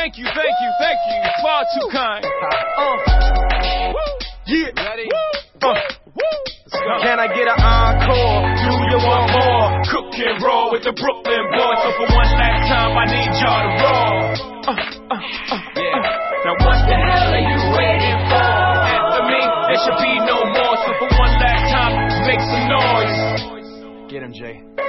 Thank you. Far too kind. Yeah. Ready? Can I get an encore? Do you want more? Cook and roll with the Brooklyn boys. So for one last time, I need y'all to roll. Yeah. Now what the hell are you waiting for? After me, there should be no more. So for one last time, make some noise. Get him, Jay.